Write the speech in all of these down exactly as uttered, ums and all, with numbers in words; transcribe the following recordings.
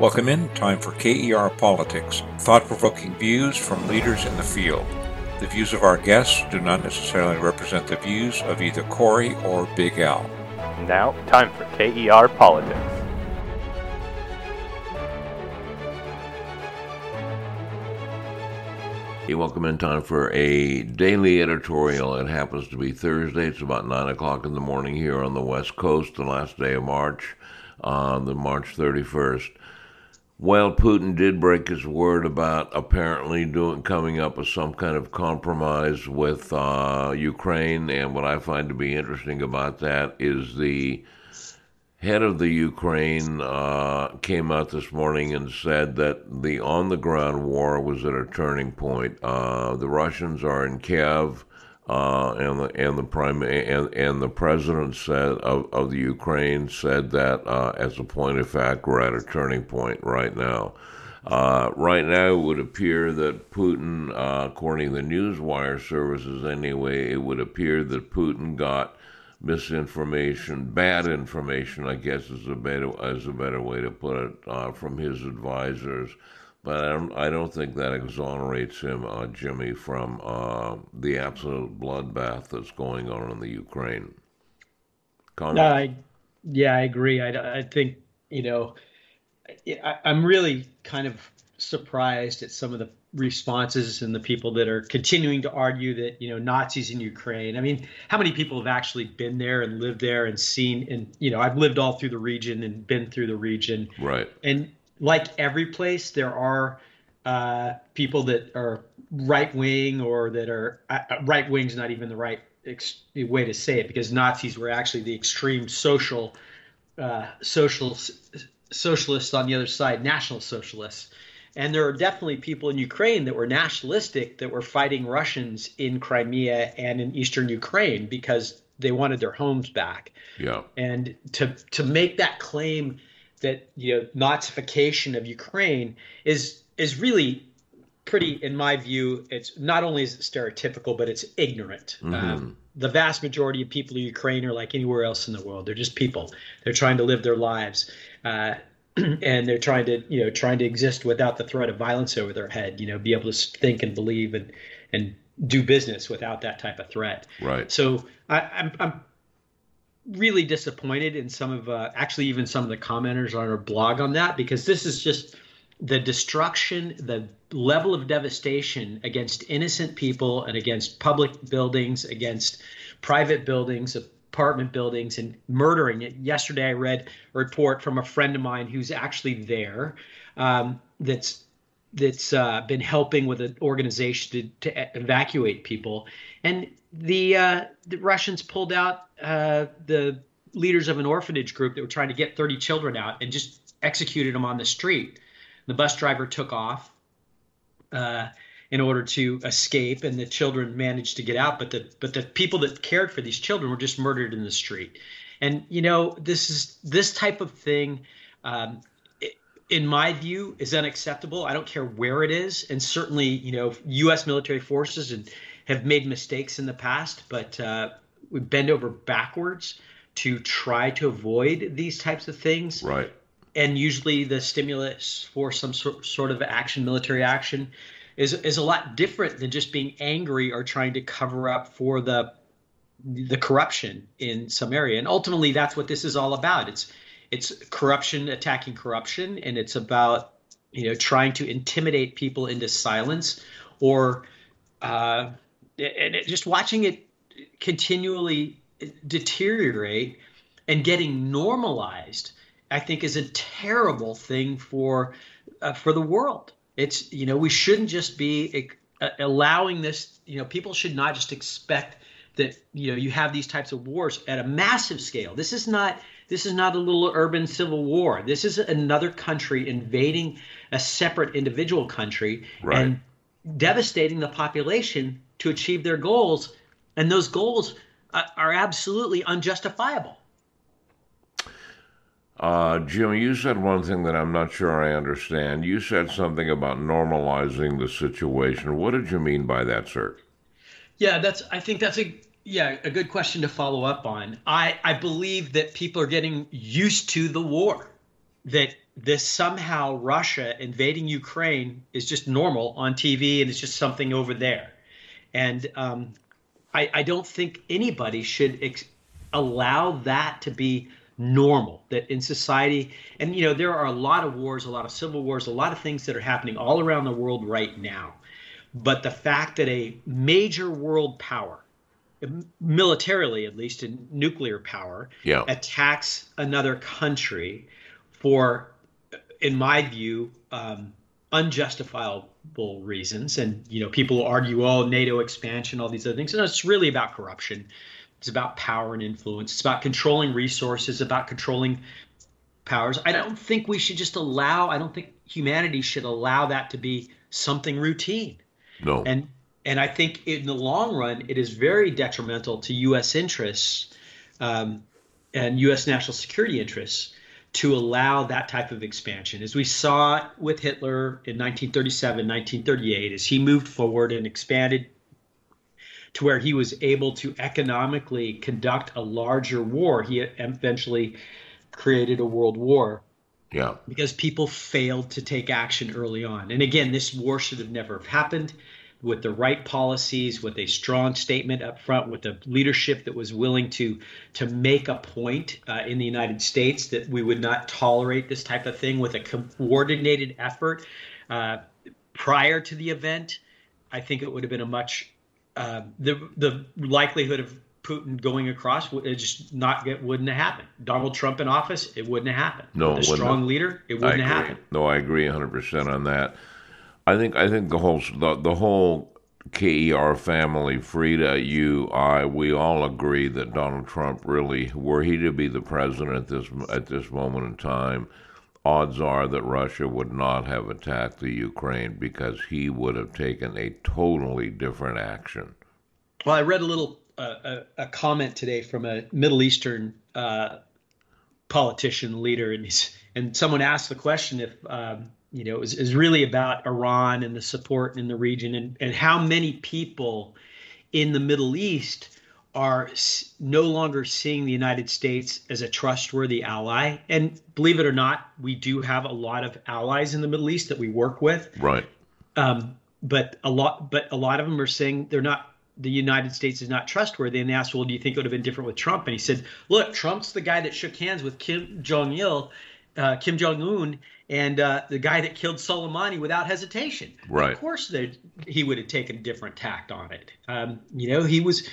Welcome in. Time for K E R Politics, thought-provoking views from leaders in the field. The views of our guests do not necessarily represent the views of either Corey or Big Al. Now, time for K E R Politics. Hey, welcome in. Time for a daily editorial. It happens to be Thursday. It's about nine o'clock in the morning here on the West Coast, the last day of March, uh, the March thirty-first. Well, Putin did break his word about apparently doing coming up with some kind of compromise with uh, Ukraine, and what I find to be interesting about that is the head of the Ukraine uh, came out this morning and said that the on-the-ground war was at a turning point. Uh, the Russians are in Kiev, uh, and the and the prime and, and the president said of, of the Ukraine said that uh, as a point of fact, we're at a turning point right now. Uh, right now, it would appear that Putin, uh, according to the newswire services anyway, it would appear that Putin got misinformation, bad information, I guess is a better is a better way to put it, uh, from his advisors. But I don't, I don't think that exonerates him, uh, Jimmy, from uh, the absolute bloodbath that's going on in the Ukraine. No, I, yeah, I agree. I, I think, you know, I, I'm really kind of surprised at some of the responses and the people that are continuing to argue that, you know, Nazis in Ukraine. I mean, how many people have actually been there and lived there and seen, and, you know, I've lived all through the region and been through the region. Right. And like every place, there are uh, people that are right wing or that are uh, right wing's not even the right ex- way to say it, because Nazis were actually the extreme social uh, social socialists on the other side, national socialists. And there are definitely people in Ukraine that were nationalistic that were fighting Russians in Crimea and in eastern Ukraine because they wanted their homes back. Yeah. And to to make that claim that, you know, Nazification of Ukraine is is really pretty, in my view, it's not only is it stereotypical, but it's ignorant. Mm-hmm. Um, the vast majority of people in Ukraine are like anywhere else in the world. They're just people. They're trying to live their lives. Uh, and they're trying to, you know, trying to exist without the threat of violence over their head, you know, be able to think and believe and, and do business without that type of threat. Right. So I, I'm, I'm really disappointed in some of, uh, actually even some of the commenters on our blog on that, because this is just the destruction, the level of devastation against innocent people and against public buildings, against private buildings, apartment buildings, and murdering it. Yesterday, I read a report from a friend of mine who's actually there, um, that's that's uh, been helping with an organization to, to evacuate people. And the uh, the Russians pulled out uh, the leaders of an orphanage group that were trying to get thirty children out and just executed them on the street. The bus driver took off Uh, in order to escape, and the children managed to get out, but the but the people that cared for these children were just murdered in the street. And you know, this is this type of thing, um, it, in my view, is unacceptable. I don't care where it is, and certainly, you know, U S military forces and have made mistakes in the past, but uh, we bend over backwards to try to avoid these types of things. Right. And usually, the stimulus for some sort sort of action, military action, is is a lot different than just being angry or trying to cover up for the the corruption in some area. And ultimately, that's what this is all about. It's it's corruption attacking corruption, and it's about, you know, trying to intimidate people into silence, or uh, and it, just watching it continually deteriorate and getting normalized, I think, is a terrible thing for uh, for the world. It's, you know, we shouldn't just be uh, allowing this, you know, people should not just expect that, you know, you have these types of wars at a massive scale. This is not this is not a little urban civil war. This is another country invading a separate individual country, right, and devastating the population to achieve their goals. And those goals uh, are absolutely unjustifiable. Uh, Jim, you said one thing that I'm not sure I understand. You said something about normalizing the situation. What did you mean by that, sir? Yeah, that's. I think that's a yeah a good question to follow up on. I I believe that people are getting used to the war. that this somehow Russia invading Ukraine is just normal on T V and it's just something over there. And um, I, I don't think anybody should ex- allow that to be normal, that in society, and you know, there are a lot of wars, a lot of civil wars, a lot of things that are happening all around the world right now. But the fact that a major world power, militarily at least, in nuclear power, yeah. attacks another country for, in my view, um, unjustifiable reasons. And, you know, people argue, oh, NATO expansion, all these other things. No, it's really about corruption. It's about power and influence. It's about controlling resources, about controlling powers. I don't think we should just allow, I don't think humanity should allow that to be something routine. No. And and I think in the long run, it is very detrimental to U S interests um, and U S national security interests to allow that type of expansion. As we saw with Hitler in nineteen thirty-seven, nineteen thirty-eight, as he moved forward and expanded to where he was able to economically conduct a larger war, he eventually created a world war. Yeah. Because people failed to take action early on. And again, this war should have never have happened. With the right policies, with a strong statement up front, with a leadership that was willing to to make a point uh, in the United States that we would not tolerate this type of thing, with a coordinated effort uh, prior to the event, I think it would have been a much uh, the the likelihood of Putin going across it just not it wouldn't have happened. Donald Trump in office, it wouldn't have happened. No, with a strong have. leader, it wouldn't I have agree. happened. No, I agree one hundred percent on that. I think I think the whole the, the whole K E R family, Frida, you, I, we all agree that Donald Trump really, were he to be the president at this at this moment in time, odds are that Russia would not have attacked the Ukraine because he would have taken a totally different action. Well, I read a little uh, a, a comment today from a Middle Eastern uh, politician leader, and he's, and someone asked the question if. Um, You know, it was, it was really about Iran and the support in the region, and, and how many people in the Middle East are s- no longer seeing the United States as a trustworthy ally. And believe it or not, we do have a lot of allies in the Middle East that we work with. Right. Um, but a lot, but a lot of them are saying they're not. The United States is not trustworthy. And they asked, well, do you think it would have been different with Trump? And he said, look, Trump's the guy that shook hands with Kim Jong-il, uh, Kim Jong-un. And uh, the guy that killed Soleimani without hesitation. Right. Of course, that he would have taken a different tact on it. Um, you know, he was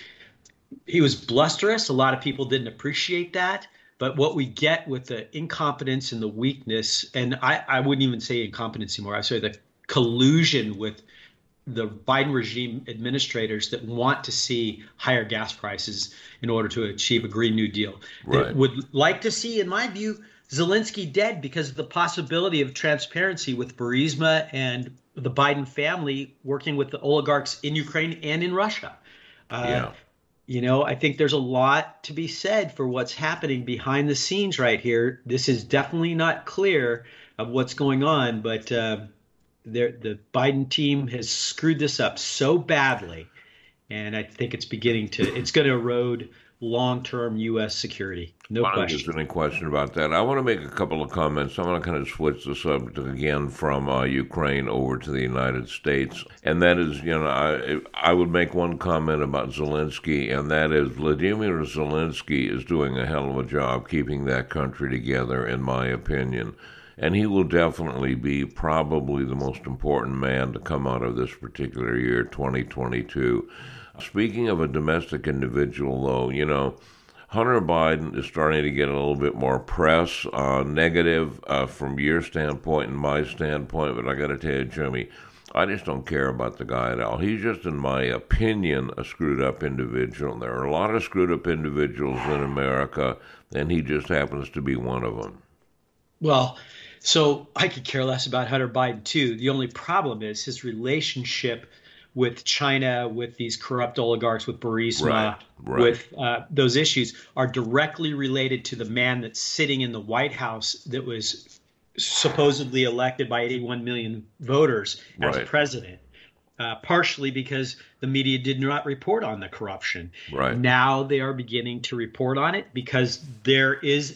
he was blusterous. A lot of people didn't appreciate that. But what we get with the incompetence and the weakness, and I, I wouldn't even say incompetence anymore. I say the collusion with the Biden regime administrators that want to see higher gas prices in order to achieve a Green New Deal. Right. They would like to see, in my view, Zelensky dead because of the possibility of transparency with Burisma and the Biden family working with the oligarchs in Ukraine and in Russia. Uh, Yeah. You know, I think there's a lot to be said for what's happening behind the scenes right here. This is definitely not clear of what's going on, but uh, the Biden team has screwed this up so badly, and I think it's beginning to, it's going to erode long-term U S security. No I don't think question. there's any question about that. I want to make a couple of comments. I'm going to kind of switch the subject again from uh, Ukraine over to the United States. And that is, you know, I, I would make one comment about Zelensky, and that is Vladimir Zelensky is doing a hell of a job keeping that country together, in my opinion. And he will definitely be probably the most important man to come out of this particular year, twenty twenty-two. Speaking of a domestic individual, though, you know, Hunter Biden is starting to get a little bit more press, uh, negative uh, from your standpoint and my standpoint. But I got to tell you, Jimmy, I just don't care about the guy at all. He's just, in my opinion, a screwed up individual. There are a lot of screwed up individuals in America, and he just happens to be one of them. Well, so I could care less about Hunter Biden, too. The only problem is his relationship with China, with these corrupt oligarchs, with Burisma, right, right. with uh, those issues are directly related to the man that's sitting in the White House that was supposedly elected by eighty-one million voters as right. president, uh, partially because the media did not report on the corruption. Right. Now they are beginning to report on it because there is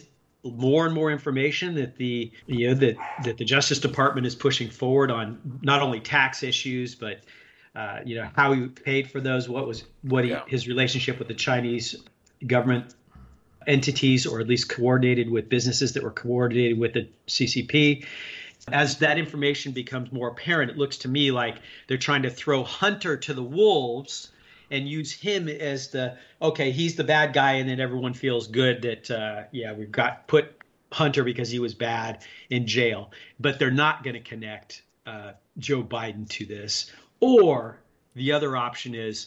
more and more information that the you know that that the Justice Department is pushing forward on not only tax issues, but uh, you know how he paid for those, what was what he, Yeah. his relationship with the Chinese government entities, or at least coordinated with businesses that were coordinated with the C C P. As that information becomes more apparent, it looks to me like they're trying to throw Hunter to the wolves and use him as the, okay, he's the bad guy, and then everyone feels good that, uh, yeah, we've got put Hunter because he was bad in jail. But they're not going to connect uh, Joe Biden to this. Or the other option is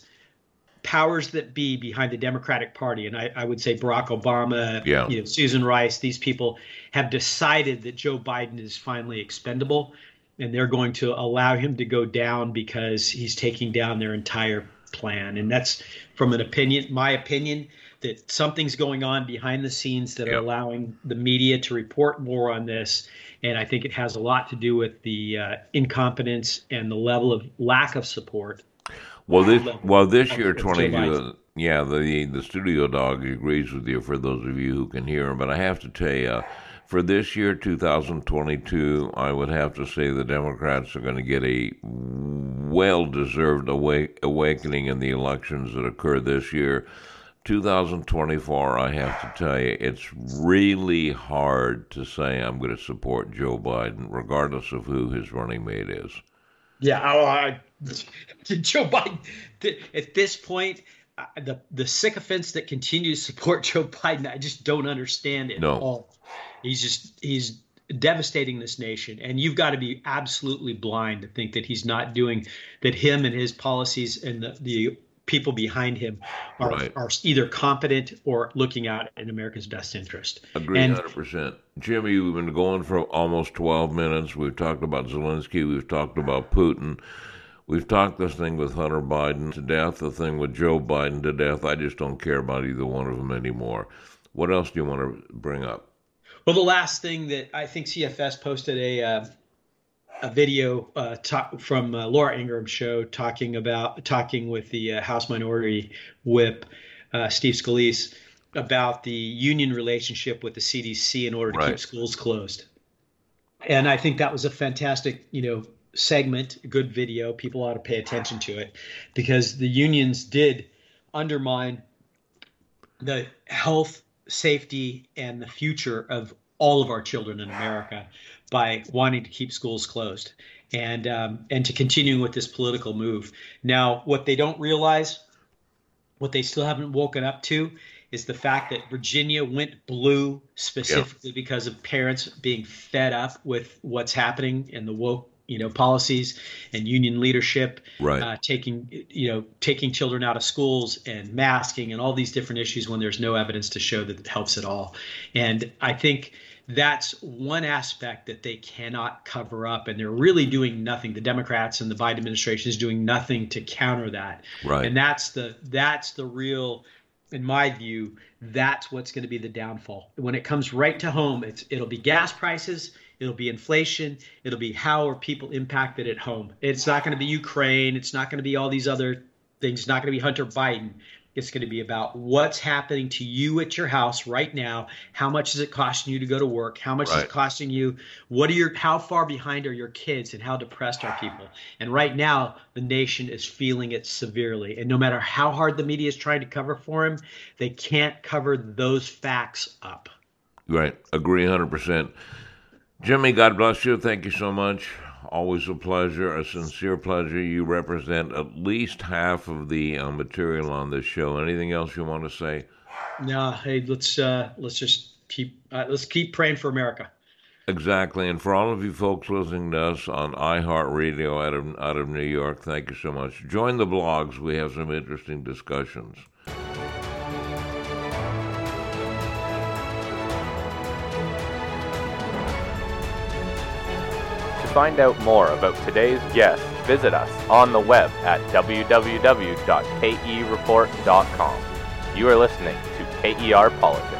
powers that be behind the Democratic Party, and I, I would say Barack Obama, Yeah. you know, Susan Rice, these people have decided that Joe Biden is finally expendable, and they're going to allow him to go down because he's taking down their entire plan. And that's from an opinion, my opinion, that something's going on behind the scenes that are Yep. allowing the media to report more on this. And I think it has a lot to do with the uh, incompetence and the level of lack of support. Well, this level well this of- year, of Joe twenty. Biden. Yeah, the the studio dog agrees with you. For those of you who can hear him, but I have to tell you, for this year, two thousand twenty-two, I would have to say the Democrats are going to get a well-deserved awake, awakening in the elections that occur this year. two thousand twenty-four, I have to tell you, it's really hard to say I'm going to support Joe Biden, regardless of who his running mate is. Yeah, oh, I, Joe Biden. th- At this point, uh, the the sycophants that continue to support Joe Biden, I just don't understand it No. at all. He's just he's devastating this nation, and you've got to be absolutely blind to think that he's not doing that. Him and his policies and the, the people behind him are Right. are either competent or looking out in America's best interest. Agree And- one hundred percent. Jimmy, we've been going for almost twelve minutes. We've talked about Zelensky. We've talked about Putin. We've talked this thing with Hunter Biden to death, the thing with Joe Biden to death. I just don't care about either one of them anymore. What else do you want to bring up? Well, the last thing that I think C F S posted a uh, a video uh, talk, from uh, Laura Ingraham's show talking about talking with the uh, House Minority Whip uh, Steve Scalise about the union relationship with the C D C in order to Right. keep schools closed. And I think that was a fantastic, you know, segment, a good video. People ought to pay attention to it because the unions did undermine the health, safety, and the future of all of our children in America by wanting to keep schools closed and um, and to continue with this political move. Now, what they don't realize, what they still haven't woken up to, is the fact that Virginia went blue specifically because of parents being fed up with what's happening in the woke, you know, policies and union leadership, Right. uh, taking, you know, taking children out of schools and masking and all these different issues when there's no evidence to show that it helps at all. And I think that's one aspect that they cannot cover up, and they're really doing nothing. The Democrats and the Biden administration is doing nothing to counter that. Right. And that's the that's the real, in my view, that's what's going to be the downfall. When it comes right to home, it's it'll be gas prices, it'll be inflation, it'll be how are people impacted at home. It's not going to be Ukraine, it's not going to be all these other things, it's not going to be Hunter Biden. It's going to be about what's happening to you at your house right now. How much is it costing you to go to work? How much is Right. it costing you? What are your how far behind are your kids, and how depressed are people? And right now, the nation is feeling it severely. And no matter how hard the media is trying to cover for him, they can't cover those facts up. Right. Agree one hundred percent. Jimmy, God bless you. Thank you so much. Always a pleasure, a sincere pleasure. You represent at least half of the uh, material on this show. Anything else you want to say? No, hey, let's uh, let's just keep uh, let's keep praying for America. Exactly. And for all of you folks listening to us on iHeartRadio out of, out of New York, thank you so much. Join the blogs. We have some interesting discussions. To find out more about today's guest, visit us on the web at w w w dot k e report dot com. You are listening to K E R Politics.